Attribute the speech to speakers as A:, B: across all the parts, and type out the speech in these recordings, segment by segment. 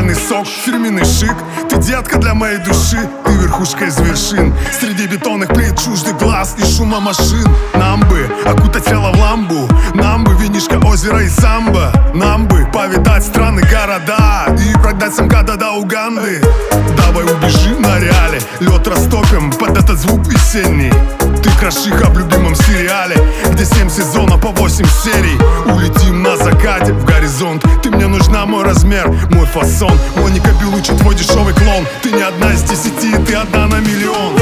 A: натуральный сок, фирменный шик. Ты детка для моей души, ты верхушка из вершин. Среди бетонных плит чуждый глаз и шума машин. Нам бы окутать тело в ламбу, нам бы винишко, озеро и самбо. Нам бы повидать страны, города и продать самкада до Уганды. Давай убежим на реале, лед растопим под этот звук весенний. Ты крошиха в любимом сериале, где 7 сезонов по 8 серий. Улетим на закате в горизонт. Ты мне нужна, мой размер, мой фасон. Моника Белуччи, твой дешевый клон. Ты не одна из 10, ты одна на миллион.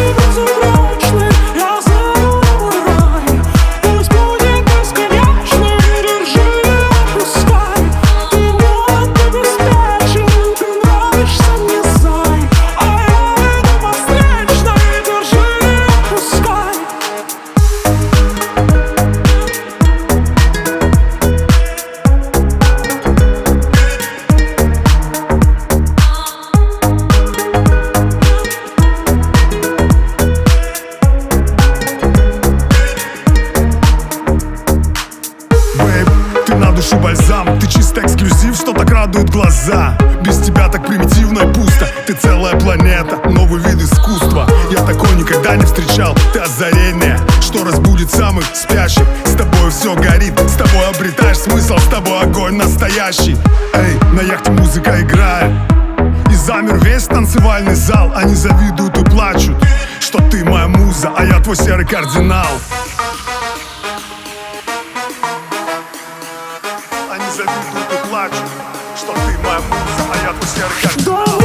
A: Ты на душу бальзам, ты чисто эксклюзив, что так радует глаза. Без тебя так примитивно и пусто. Ты целая планета, новый вид искусства. Я такой никогда не встречал, ты озарение, что разбудит самых спящих. С тобой все горит, с тобой обретаешь смысл, с тобой огонь настоящий. Эй, на яхте музыка играет, и замер весь танцевальный зал. Они завидуют и плачут, что ты моя муза, а я твой серый кардинал. Они завидуют и плачут, что ты моя муза, а я твой серый кардинал.